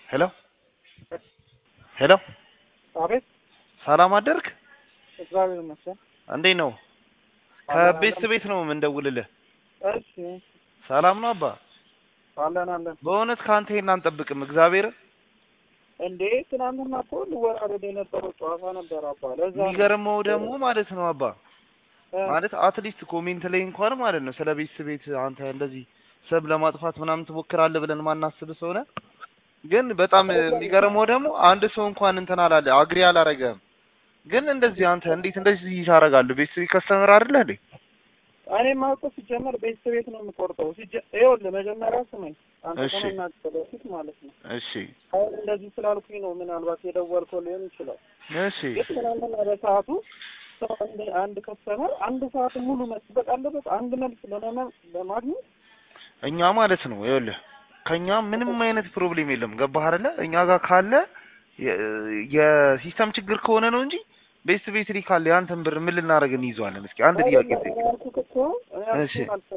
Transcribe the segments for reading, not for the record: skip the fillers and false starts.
ሄሎ ሄሎ አቤት ሰላም አደርክ? እግዚአብሔር ይመስገን። እንዴት ነው? ከቤት ነው የምንደውልልህ። እሺ ሰላም ነው አባ? አለን። በእውነት ካንተ ይሄን አንጠብቅም። እግዚአብሔር እንዴ ትናንትና እኮ ልወራረድ የነበረው ጨዋታ ነበር አባ። ለዛ ነው የሚገርመው ደግሞ ማለት ነው አባ ማለት አትሊስት ኮሜንት ላይ እንኳን ማለት ነው ስለ ቤት አንተ እንደዚህ ሰብ ለማጥፋት ምናምን ትሞክራለህ ብለን ማናስብ ሰውነ ግን በጣም የሚገርመው ደግሞ አንድ ሰው እንኳን እንትን አላለ አግሪ አላረገም። ግን እንደዚህ አንተ እንዴት እንደዚህ ታረጋለህ? ቤት ከስተመር አይደለ እንዴ? እኔ ማውቀ ሲጀመር ቤት ነው የምቆርጠው። ይኸውልህ መጀመሪያ ስመኝ አንተ ከመናገር በፊት ማለት ነው። እሺ አሁን እንደዚህ ስላልኩኝ ነው ምናልባት የደወልከው ሊሆን ይችላል። እሺ ምናምን በሰዓቱ አንድ ከስተመር አንድ ሰዓት ሙሉ መጠበቅ አለበት አንድ መልስ ለማግኘት እኛ ማለት ነው ይኸውልህ ከኛ ምንም አይነት ፕሮብሌም የለም። ገባህ አይደለ? እኛ ጋር ካለ የሲስተም ችግር ከሆነ ነው እንጂ ቤት ሪካል ያንተን ብር ምን ልናደርግ እንይዘዋለን? እስኪ አንድ ጥያቄ ጠይቅ። እሺ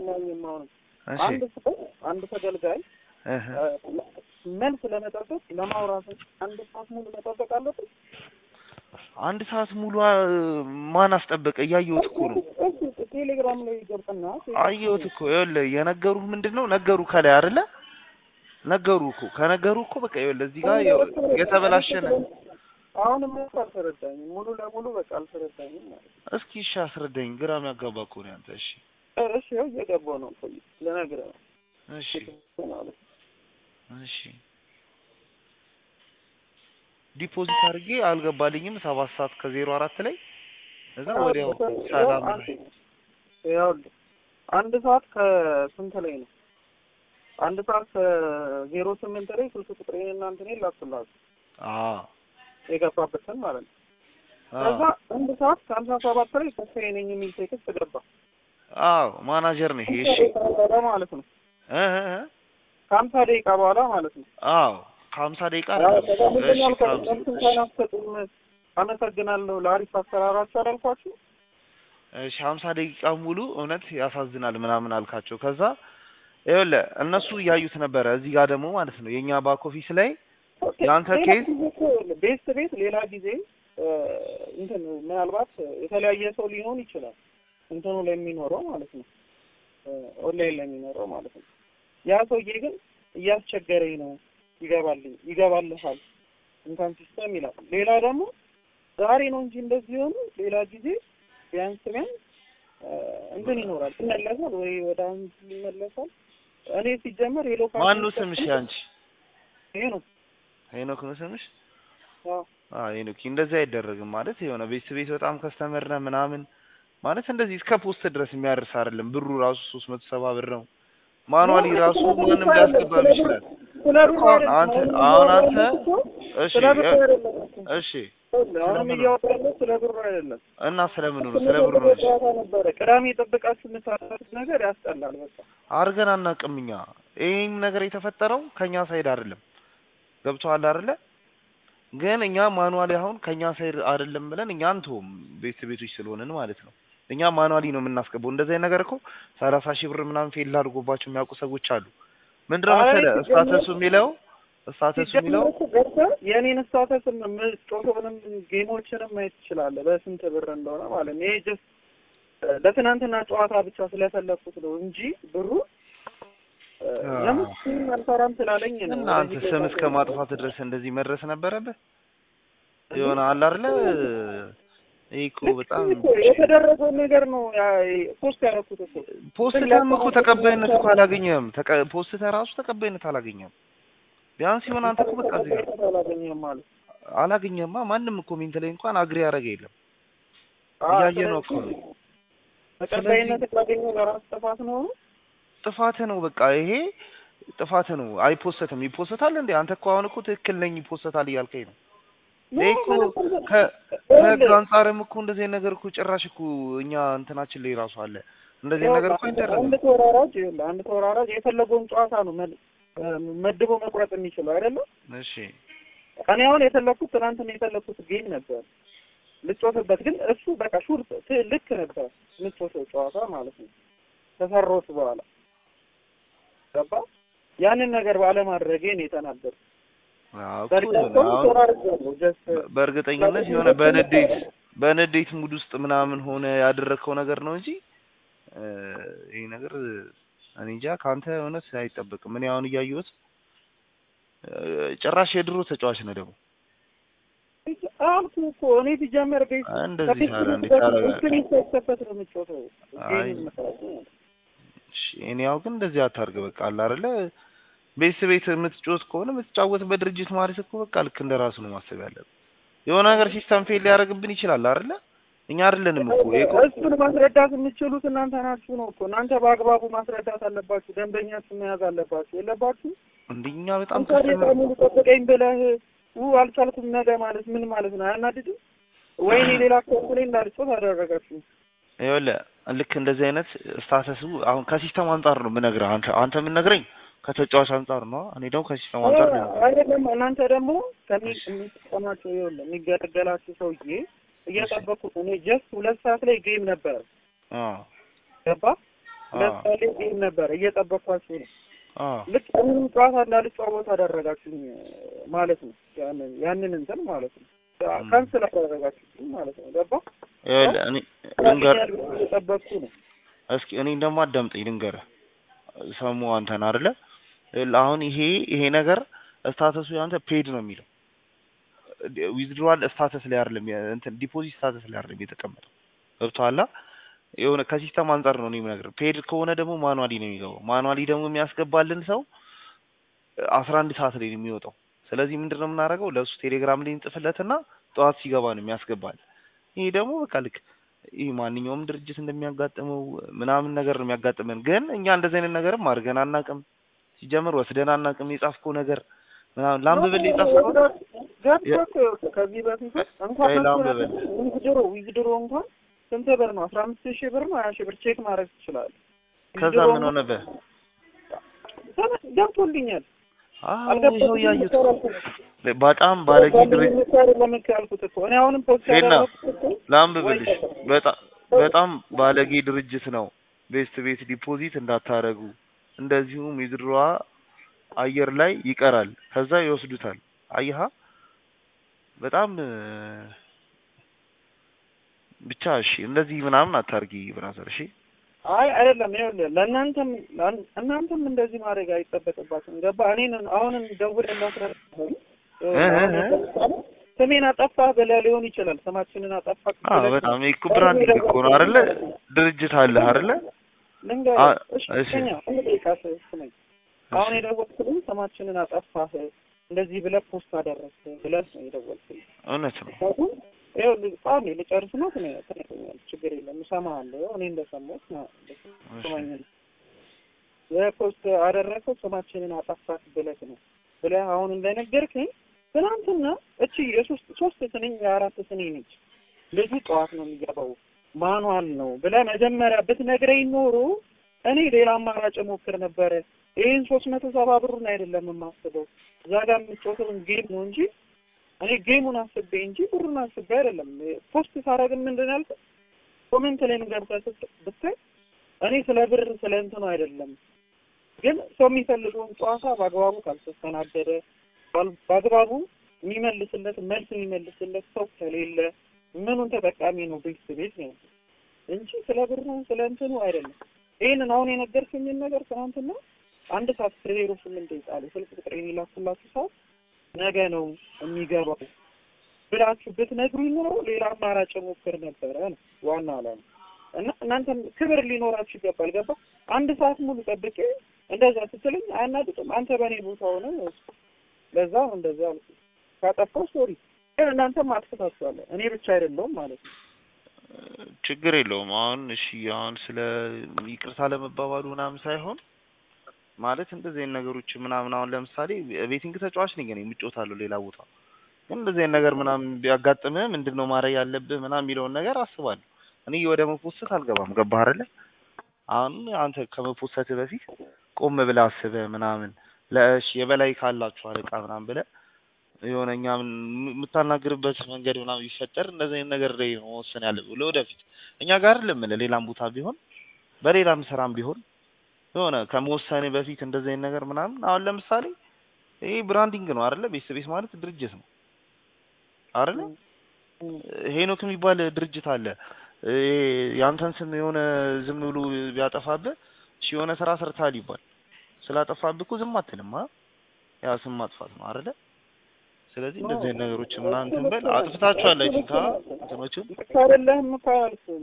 አንድ ተገልጋይ መልስ ለመጠበቅ ለማውራት አንድ ሰዓት ሙሉ መጠበቅ አለበት። አንድ ሰዓት ሙሉ ማን አስጠበቀ? እያየሁት እኮ ነው። ቴሌግራም ላይ ይገርጥና አየሁት እኮ ይኸውልህ የነገሩህ ምንድነው ነገሩ ከላይ አይደለ? ነገሩ እኮ ከነገሩ እኮ በቃ ይኸውልህ እዚህ ጋር የተበላሸ ነው። አሁንም አልተረዳኝ ሙሉ ለሙሉ በቃ አልተረዳኝም ማለት ነው። እስኪ እሺ አስረዳኝ። ግራም ያጋባ እኮ ነው አንተ። እሺ ያው እየገባሁ ነው ቆይ ለነገር ነው። እሺ ዲፖዚት አድርጌ አልገባልኝም 7 ሰዓት ከ04 ላይ እዛ ወዲያው ሰላም ነው። ያው አንድ ሰዓት ከስንት ላይ ነው? አንድ ሰዓት ከ08 ላይ ስልክ ቁጥሬን እናንተ ነው ላክላችሁ። የገባበትን ማለት ነው። ከዛ አንድ ሰዓት ከ57 ላይ ተስፋዬ ነኝ የሚል ቴክስት ገባ። ማናጀር ነው ይሄ። እሺ ማለት ነው ከ50 ደቂቃ በኋላ ማለት ነው። ከ50 ደቂቃ አመሰግናለሁ ለአሪፍ አሰራራችሁ አላልኳችሁ? እሺ 50 ደቂቃ ሙሉ እውነት ያሳዝናል ምናምን አልካቸው። ከዛ ይኸውልህ እነሱ እያዩት ነበረ እዚህ ጋር ደግሞ ማለት ነው የኛ ባክ ኦፊስ ላይ ያንተ ኬዝ ቤት ሌላ ጊዜ እንትን ምናልባት የተለያየ ሰው ሊሆን ይችላል እንትኑ ላይ የሚኖረው ማለት ነው ኦንላይን ላይ የሚኖረው ማለት ነው። ያ ሰውዬ ግን እያስቸገረኝ ነው ይገባልሃል እንኳን ሲስተም ይላል። ሌላ ደግሞ ዛሬ ነው እንጂ እንደዚህ ሆነ ሌላ ጊዜ ቢያንስ እንትን ይኖራል ይመለሳል ወይ ወደ አንድ ይመለሳል። እኔ ሲጀመር የሎካል ማን ነው ስምሽ አንቺ? ሄኖክ ነው ስምሽ? ሄኖክ እንደዚህ አይደረግም ማለት የሆነ ቤት በጣም ከስተመር ነህ ምናምን ማለት እንደዚህ እስከ ፖስት ድረስ የሚያርስ አይደለም። ብሩ ራሱ 370 ብር ነው። ማኑዋሊ ራሱ ምንም ሊያስገባ ይችላል። አንተ እሺ ስለ ብሩ አይደለም እና ስለምኑ ነው? ስለ ብሩ ነው ነበር ቅዳሜ የጠበቃችሁ የምታደርጉት ነገር ያስጠላል። በቃ አርገን አናውቅም እኛ። ይሄን ነገር የተፈጠረው ከኛ ሳይድ አይደለም። ገብቶሃል አይደለ? ግን እኛ ማኑዋሊ አሁን ከኛ ሳይድ አይደለም ብለን እኛ አንተውም ቤቶች ስለሆነን ማለት ነው። እኛ ማኑዋሊ ነው የምናስገባው። እንደዚህ አይነት ነገር እኮ 30 ሺህ ብር ምናምን ፌል አድርጎባቸው የሚያውቁ ሰዎች አሉ። ምንድነው መሰለህ ስታተሱ የሚለው የኔን ስታተስ ጮቶንም ጌሞችንም ማየት ትችላለህ በስንት ብር እንደሆነ ማለት ነው። ይሄ ጀስት ለትናንትና ጨዋታ ብቻ ስለፈለኩት ነው እንጂ ብሩ ለምን አልፈራም ስላለኝ ነው። እና አንተ ስም እስከ ማጥፋት ድረስ እንደዚህ መድረስ ነበረብህ? የሆነ አለ አይደለ እኮ በጣም የተደረገው ነገር ነው። ፖስት ያደረኩት ፖስት እኮ ተቀባይነት እኮ አላገኘም። ፖስት ራሱ ተቀባይነት አላገኘም። ቢያንስ ይሆን አንተ እኮ በቃ እዚህ አላገኘማ። ማንም ኮሜንት ላይ እንኳን አግሪ ያደረገ የለም። እያየ ነው እኮ ተቀባይነት ካገኘው ለራስ ጥፋት ነው። በቃ ይሄ ጥፋት ነው። አይፖስተትም። ይፖስታል እንዴ? አንተ እኮ አሁን እኮ ትክክል ነኝ ይፖስታል እያልከኝ ነው። እኮ ከአንጻርም እኮ እንደዚህ ነገር እኮ ጭራሽ እኮ እኛ እንትናችን ላይ ራሱ አለ እንደዚህ ነገር እኮ አይደረግም። አንድ ተወራራጅ የፈለገውን ጨዋታ ነው መድቦ መቁረጥ የሚችለው አይደለም። እሺ እኔ አሁን ትናንትና የፈለኩት ጌም ነበር ልትጮትበት፣ ግን እሱ በቃ ልክ ነበር ልትጮተው ጨዋታ ማለት ነው ተሰሮት በኋላ ገባ። ያንን ነገር ባለማድረጌ ነው የተናደድኩት። አዎ እኮ የሆነ በርካታው አሁን ተራርቀው ጀስት በእርግጠኝነት የሆነ በንዴት ሙድ ውስጥ ምናምን ሆነ ያደረከው ነገር ነው እንጂ ይሄ ነገር እኔ እንጃ ካንተ እውነት አይጠበቅም። እኔ አሁን እያየሁት ጭራሽ የድሮ ተጫዋች ነው ደግሞ አልኩ እኮ እኔ ሲጀመር ቤት እንደዚህ ሳራ እንዴት ታረጋለህ? ተከፈተ ነው የምትጮተው አይ እሺ እኔ ያው ግን እንደዚህ አታርግ በቃ አለ አይደለ ቤት የምትጮት ከሆነ የምትጫወት በድርጅት ማለት እኮ በቃ ልክ እንደራሱ ነው ማሰብ ያለብን። የሆነ ነገር ሲስተም ፌል ሊያደርግብን ይችላል አይደለ? እኛ አይደለንም እኮ እሱን ማስረዳት የምትችሉት እናንተ ናችሁ ነው እኮ። እናንተ በአግባቡ ማስረዳት አለባችሁ። ደንበኛችሁ መያዝ አለባችሁ። የለባችሁ እንደኛ በጣም ሙሉ ጠብቀኝ ብለህ አልቻልኩም ነገ ማለት ምን ማለት ነው? አያናድድም? ወይኔ ሌላ ኮምፕሌ እንዳልጮት አደረጋችሁ። ይኸውልህ ልክ እንደዚህ አይነት ስታተሱ አሁን ከሲስተም አንፃር ነው የምነግርህ። አንተ ምን ነግረኝ ከተጫዋች አንፃር ነው። እኔ ደግሞ ከሲስተም አንፃር ነው አይደለም። እናንተ ደግሞ ከሚጠቀማቸው ይኸውልህ የሚገለገላችሁ ሰውዬ እየጠበኩት እኔ ጀስት 2 ሰዓት ላይ ጌም ነበር። ገባ 2 ሰዓት ላይ ጌም ነበር እየጠበኳችሁ ነው። ልክ ምንም ጨዋታ እንዳልጫወት አደረጋችሁኝ ማለት ነው። ያንን እንትን ማለት ነው ካንስል አደረጋችሁኝ ማለት ነው። ገባ እኔ ልንገርህ እየጠበኩ ነው። እስኪ እኔ ደግሞ አዳምጠኝ ልንገርህ ሰሙ አንተን አይደለ አሁን ይሄ ነገር ስታተሱ ያንተ ፔድ ነው የሚለው ዊዝድሮዋል ስታተስ ላይ አይደለም እንትን ዲፖዚት ስታተስ ላይ አይደለም የተቀመጠው ገብቶሃል የሆነ ከሲስተም አንፃር ነው እኔም ነገር ፔድ ከሆነ ደግሞ ማኑዋሊ ነው የሚገባው ማኑዋሊ ደግሞ የሚያስገባልን ሰው 11 ሰዓት ላይ ነው የሚወጣው ስለዚህ ምንድነው የምናደርገው ለሱ ቴሌግራም ላይ እንጽፍለትና ጠዋት ሲገባ ነው የሚያስገባል ይሄ ደግሞ በቃ ልክ ይሄ ማንኛውም ድርጅት እንደሚያጋጥመው ምናምን ነገር ነው የሚያጋጥመን ግን እኛ እንደዚህ አይነት ነገርም አድርገን አናውቅም ሲጀምር ወስደን አናውቅም የጻፍከው ነገር ምናምን ላምበል የጻፍከው ከዚህ በፊት እንኳን ዊዝድሮ እንኳን ስንት ብር ነው 15000 ብር ነው 20000 ብር ቼክ ማድረግ ትችላለህ ከዛ ምን ሆነብህ ገብቶልኛል ይኸው ያዩት በጣም ባለጌ ድርጅት ለምካልኩት እኮ እኔ አሁንም ፖስት ያደረኩት ላምበልሽ በጣም ባለጌ ድርጅት ነው ቤት ዲፖዚት እንዳታረጉ እንደዚሁም ይድሯ አየር ላይ ይቀራል ከዛ ይወስዱታል አይሃ በጣም ብቻ እሺ እንደዚህ ምናምን አታርጊ ብራዘር እሺ አይ አይደለም ይኸውልህ እናንተም እንደዚህ ማድረግ አይጠበቅባችሁም ገባ እኔን አሁንም ደውለህ ስሜን አጠፋህ ብለህ ሊሆን ይችላል ስማችንን አጠፋህ በጣም እኮ ብራንዲንግ እኮ ነው አይደለ ድርጅት አለ አይደለ እሺ አሁን የደወልኩልኝ ስማችንን አጠፋህ እንደዚህ ብለህ ፖስት አደረግህ ብለህ ነው የደወልኩልኝ እውነት ነው ይኸውልህ ጻኔ ልጨርስ ነው ትነግረኛለህ ችግር የለም እሰማሃለሁ እኔ እንደሰማሁት ነው ስማኝን የፖስት አደረግከው ስማችንን አጠፋህ ብለህ አሁን እንደነገርከኝ ትናንትና እቺ ሶስት ስንኝ የአራት ስንኝ ነች ልጁ ጠዋት ነው የሚገባው ማኑዋል ነው ብለህ መጀመሪያ ብትነግረኝ ኖሮ እኔ ሌላ አማራጭ ሞክር ነበር ይሄን 370 ብሩን አይደለም የማስበው እዛ ጋር የምትጮተው ጌም ነው እንጂ እኔ ጌሙን አስቤ እንጂ ብሩን አስቤ አይደለም ፖስት ሳረግ ምንድነው ያልኩት ኮሜንት ላይ ገብተህ ብታይ እኔ ስለ ብር ስለ እንትኑ አይደለም ግን ሰው የሚፈልገውን ጨዋታ በአግባቡ ካልተስተናገደ በአግባቡ የሚመልስለት መልስ የሚመልስለት ሰው ከሌለ ምኑን ተጠቃሚ ነው ቤት ነው እንጂ ስለ ብሩ ስለ እንትኑ አይደለም ይሄንን አሁን የነገርኩኝን ነገር ትናንትና 1 ሰዓት 08 ይጣሉ ስልክ ቁጥሬን ይላክላችሁ ሰዓት ነገ ነው የሚገባው ብላችሁ ብትነግሩኝ ኖሮ ሌላ አማራጭ ሞክር ነበር ዋና አላማ እና እናንተም ክብር ሊኖራችሁ ይገባል ገባ 1 ሰዓት ሙሉ ጠብቄ እንደዛ ስትለኝ አያናድድም አንተ በኔ ቦታ ሆነ ለዛ እንደዛ አልኩ ካጠፋው ሶሪ እናንተም አጥፍታችኋል እኔ ብቻ አይደለሁም ማለት ነው ችግር የለውም አሁን እሺ አሁን ስለ ይቅርታ ለመባባሉ ምናምን ሳይሆን ማለት እንደዚህ አይነት ነገሮች ምናምን አሁን ለምሳሌ ቤቲንግ ተጫዋች ነኝ እኔ የምጮታለሁ ሌላ ቦታ ግን እንደዚህ አይነት ነገር ምናምን ቢያጋጥምህ ምንድነው ማድረግ ያለብህ ምናምን የሚለውን ነገር አስባለሁ እኔ ወደ መፖሰት አልገባም ገባህ አይደለ አሁን አንተ ከመፖሰት በፊት ቆም ብለህ አስበህ ምናምን ለእሺ የበላይ ካላችሁ አለቃ ምናምን ብለህ የሆነኛ የምታናግርበት መንገድ ምናምን ይፈጠር እንደዚህ አይነት ነገር ላይ ነው ወሰን ያለብህ ለወደፊት እኛ ጋር አይደለም ሌላም ቦታ ቢሆን በሌላም ስራም ቢሆን የሆነ ከመወሰኔ በፊት እንደዚህ አይነት ነገር ምናምን አሁን ለምሳሌ ይሄ ብራንዲንግ ነው አይደለ? ቤተሰቤት ማለት ድርጅት ነው አይደለ? ሄኖክ የሚባል ድርጅት አለ። ያንተን ስም የሆነ ዝም ብሎ ቢያጠፋብህ እሺ የሆነ ስራ ሰርተሃል ይባል። ስላጠፋብህ እኮ ዝም አትልም። ያ ስም ማጥፋት ነው አይደለ? ስለዚህ እንደዚህ አይነት ነገሮች ምናምን እንትን በል አጥፍታችኋል። አይ ቲንክ እንትኖቹ አይደለም ካላልኩም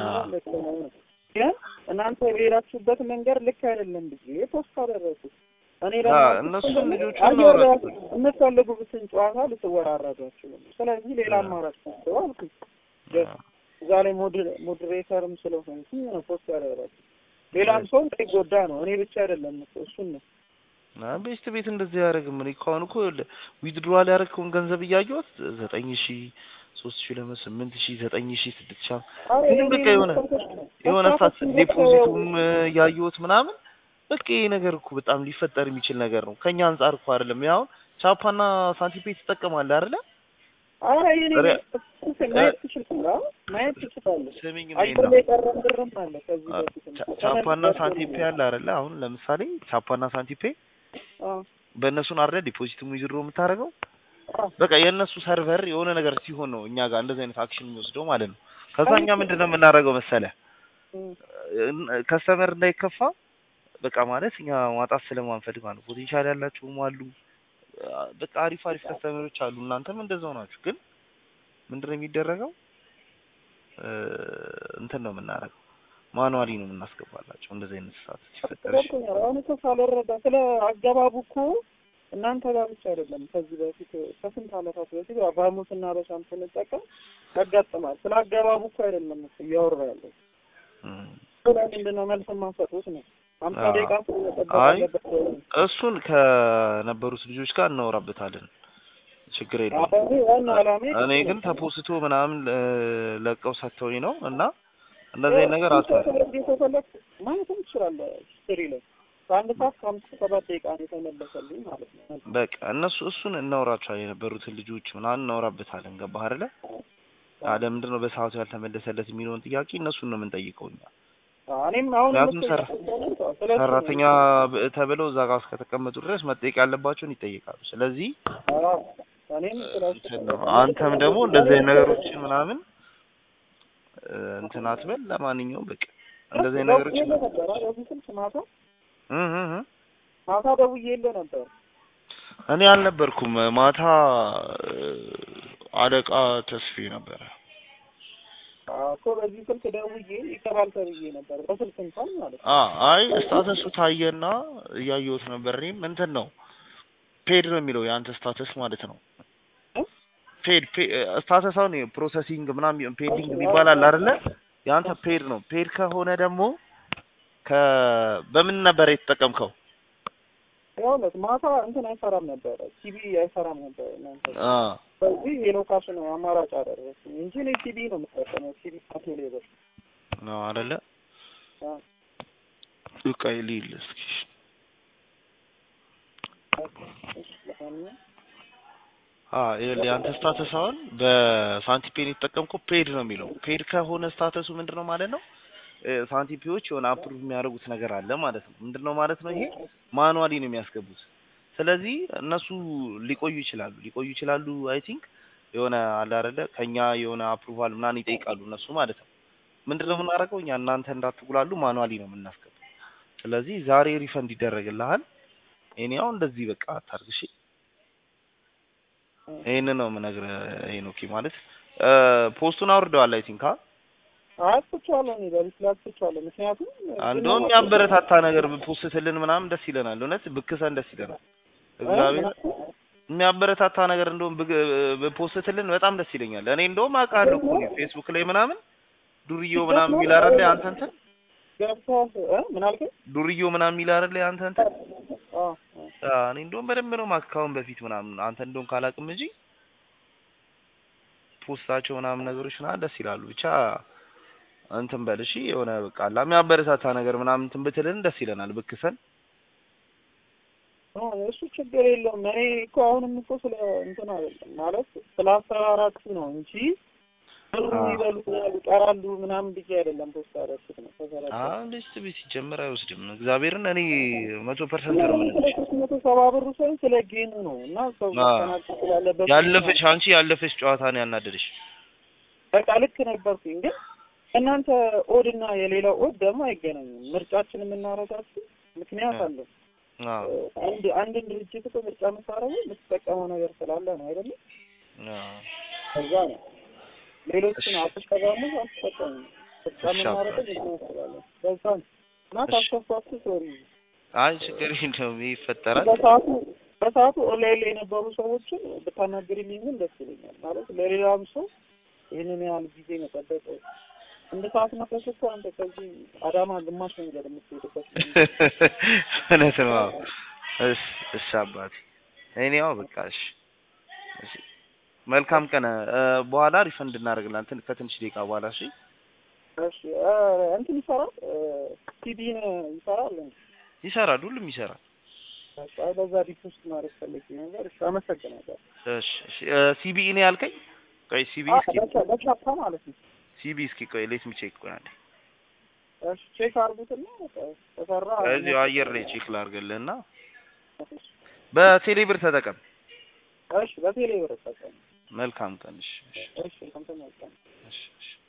ግን እናንተ የሄዳችሁበት መንገድ ልክ አይደለም ብዬ ፖስት አደረኩት። እኔ እነሱም ልጆቹን ነው የምትፈልጉትን ጨዋታ ልትወራረዷችሁ። ስለዚህ ሌላ አማራጭ ነው አልኩኝ። እዛ ላይ ሞዴሬተርም ስለሆንኩኝ ነው ፖስት ያደረኩት። ሌላም ሰው እንዳይጎዳ ነው፣ እኔ ብቻ አይደለም እሱን ነው። ቤስት ቤት እንደዚህ ያደርግም። እኔ ካሁን እኮ ዊዝድሮዋል ያደረግከውን ገንዘብ እያየሁት 9000 3000 8000 9000 6000 ግን በቃ የሆነ ሰዓት ዲፖዚቱም ያየሁት ምናምን በቃ ይሄ ነገር እኮ በጣም ሊፈጠር የሚችል ነገር ነው። ከኛ አንፃር እኮ አይደለም። ያው ቻፓና ሳንቲፔ ትጠቀማለህ አይደለ? አረ ይሄኔ ማየት ትችላለህ። ስሚኝ ነው ቻፓና ሳንቲፔ አለ አይደለ? አሁን ለምሳሌ ቻፓና ሳንቲፔ በእነሱን አይደለ ዲፖዚት ዊዝድሮ የምታደርገው? በቃ የእነሱ ሰርቨር የሆነ ነገር ሲሆን ነው እኛ ጋር እንደዚህ አይነት አክሽን የሚወስደው ማለት ነው። ከዛኛ ምንድነው የምናደርገው መሰለህ? ከስተመር እንዳይከፋ በቃ ማለት እኛ ማጣት ስለማንፈልግ ማለት ፖቴንሻል ያላችሁም አሉ። በቃ አሪፍ ከስተመሮች አሉ። እናንተም እንደዛው ናችሁ። ግን ምንድነው የሚደረገው? እንትን ነው የምናደርገው ማኑዋሊ ነው የምናስገባላቸው እንደዚህ አይነት ሰዓት ሲፈጠር። አሁን እኮ ሳልረዳ ስለ አገባቡ እኮ እናንተ ጋር ብቻ አይደለም። ከዚህ በፊት ከስንት ዓመታት በፊት በአባሙትና በሻም ስንጠቀም ያጋጥማል። ስለ አገባቡ እኮ አይደለም እያወራ ያለው። ምንድነው መልስ ማሰጡት ነው። እሱን ከነበሩት ልጆች ጋር እናወራበታለን። ችግር የለውም። እኔ ግን ተፖስቶ ምናምን ለቀው ሰጥተውኝ ነው እና እንደዚህ ነገር ማለትም ትችላለህ። ስትሪ ላይ በአንድ ሰዓት 5-7 ደቂቃ ነው የተመለሰልኝ ማለት ነው። በቃ እሱን እናወራቸዋለን። የነበሩትን ልጆች ምናምን እናወራበታለን። ገባህ አይደለ? ለምንድን ነው በሰዓቱ ያልተመለሰለት የሚለውን ጥያቄ እነሱን ነው የምንጠይቀው እኛ። እኔም አሁን ሰራተኛ ተብለው እዛ ጋር እስከተቀመጡ ድረስ መጠየቅ ያለባቸውን ይጠይቃሉ። ስለዚህ አንተም ደግሞ እንደዚህ አይነት ነገሮችን ምናምን እንትን አትበል። ለማንኛውም በቃ እንደዚህ አይነት ነገሮችን ማታ ደውዬልህ ነበር። እኔ አልነበርኩም። ማታ አለቃ ተስፌ ነበረ። እኮ በዚህ ስልክ ደውዬ ይቀባል ተብዬ ነበር። በስልክ እንኳን ማለት ነው። አይ ስታተሱ ታየና እያየሁት ነበር። እኔም እንትን ነው ፔድ ነው የሚለው የአንተ ስታተስ ማለት ነው። ፔድ ስታተስ አሁን ፕሮሰሲንግ ምናምን ፔንዲንግ የሚባል አለ አይደለ? የአንተ ፔድ ነው። ፔድ ከሆነ ደግሞ በምን ነበር የተጠቀምከው? ያውለት ማታ እንትን አይሰራም ነበር፣ ሲቢ አይሰራም ነበር እናንተ። በዚህ የሎካሽ ነው አማራጭ አደረኩኝ እንጂ እኔ ሲቢ ነው የምጠቀመው። ሲቢ ቴሌብር ነው አይደለ? ሊል እስኪ የአንተ ስታተስ አሁን በሳንቲፔን የተጠቀምከው ፔድ ነው የሚለው። ፔድ ከሆነ ስታተሱ ምንድነው ማለት ነው? ሳንቲፒዎች የሆነ አፕሩቭ የሚያደርጉት ነገር አለ ማለት ነው። ምንድነው ማለት ነው? ይሄ ማኑዋሊ ነው የሚያስገቡት። ስለዚህ እነሱ ሊቆዩ ይችላሉ። አይ ቲንክ የሆነ አለ አይደለ? ከኛ የሆነ አፕሩቫል ምናምን ይጠይቃሉ እነሱ ማለት ነው። ምንድነው የምናደርገው እኛ እናንተ እንዳትጉላሉ ማኑዋሊ ነው የምናስገባው። ስለዚህ ዛሬ ሪፈንድ ይደረግልሃል። እኔው እንደዚህ በቃ አታርግ እሺ። ይሄንን ነው የምነግርህ ሄኖኪ ማለት ፖስቱን አውርደዋል አይ ቲንክ አጥቻለሁ ነው በሊስላጥቻለሁ። ምክንያቱም እንደውም ያበረታታ ነገር ፖስትልን ምናምን ደስ ይለናል። እውነት ብክሰን ደስ ይለናል። እግዚአብሔር የሚያበረታታ ነገር እንደውም ፖስትልን በጣም ደስ ይለኛል። እኔ እንደውም አውቃለሁ እኮ ፌስቡክ ላይ ምናምን ዱርዮ ምናምን የሚል አይደል አንተ እንትን ምን አልከኝ? ዱርዮ ምናምን የሚል አይደል አንተ እንትን እኔ እንደውም በደንብ ነው ማስካውን በፊት ምናምን አንተ እንደውም ካላቅም እንጂ ፖስታቸው ምናምን ነገሮች ምናምን ደስ ይላሉ። ብቻ እንትን በል እሺ። የሆነ በቃ የሚያበረታታ ነገር ምናምን እንትን ብትልን ደስ ይለናል። ብክሰን እሱ ችግር የለውም። እኔ እኮ አሁንም እኮ ስለ እንትን አይደለም ማለት ስለ አሰራራችሁ ነው እንጂ ይበሉታል ይቀራሉ ምናምን ብዬ አይደለም ፖስት አደረኩት ነው ተሰራጨ። ሊስት ቤት ሲጀምር አይወስድም እግዚአብሔርን እኔ 100% ነው የምልሽ። 170 ብር ሳይሆን ስለ ጌሙ ነው እና ሰው ማስተናገድ ስላለበት ያለፈሽ አንቺ ያለፈሽ ጨዋታ ነው ያናደደሽ። በቃ ልክ ነበርኩኝ ግን እናንተ ኦድና የሌላው ኦድ ደግሞ አይገናኝም። ምርጫችን የምናረጋችሁ ምክንያት አለ። አንድን ድርጅት እኮ ምርጫ መሳረው የምትጠቀመው ነገር ስላለ ነው አይደል? ከዛ ነው ሌሎችን አጥተጋሙ አጥተጋሙ ምርጫ የምናረገው ምክንያት ስላለ በዛ እና ታስተፋችሁ ሶሪ አይ ችግር የለውም ይፈጠራል። በሰዓቱ ኦንላይን ላይ የነበሩ ሰዎችን ብታናግሪልኝ ምን ደስ ይለኛል። ማለት ለሌላም ሰው ይሄንን ያህል ጊዜ መጠበቅ እንደ ሰዓት ማፈሰስ አንተ ከዚህ አዳማ ግማሽ መንገድ የምትሄድበት እውነት ነው። እሺ አባቴ እኔው በቃ እሺ መልካም ቀን። በኋላ ሪፈንድ እናደርግላለን እንትን ከትንሽ ደቂቃ በኋላ። እሺ እንትን ይሰራል ሲቢን ይሰራል ይሰራል ሁሉም ይሰራል። አይ በዛ ዲፖስት ማድረግ ፈልጌ ነበር። እሺ አመሰግናለሁ። እሺ ሲቢኢ ነው ያልከኝ? ቆይ ሲቢኢ እስኪ በቻፓ ማለት ነው። ሲቢኢ እስኪ ቆይ ሌት ሚ ቼክ ቆይ አንዴ። እሺ ቼክ አድርጉትና ተሰራ እዚህ አየር ላይ ቼክ ላድርግልህና በቴሌ ብር ተጠቀም። እሺ በቴሌ ብር ተጠቀም። መልካም ቀን። እሺ እሺ መልካም ቀን። እሺ